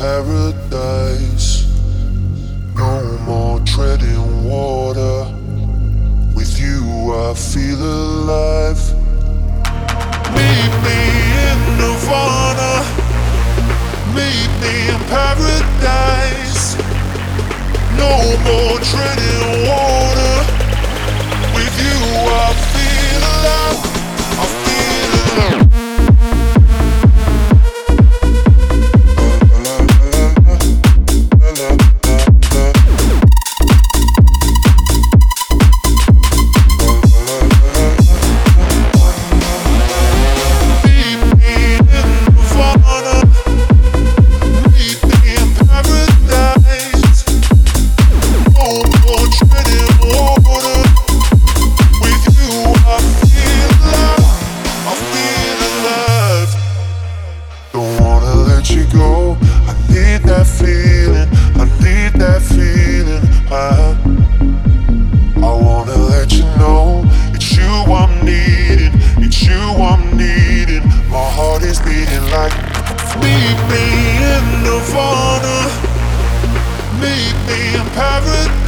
paradise. No more treading water. With you I feel alive. Meet me in Nirvana. Meet me in paradise. No more treading water. With you I feel alive. I feel alive. I wanna let you know it's you I'm needing, it's you I'm needing. My heart is beating like. Meet me in Nirvana, meet me in paradise.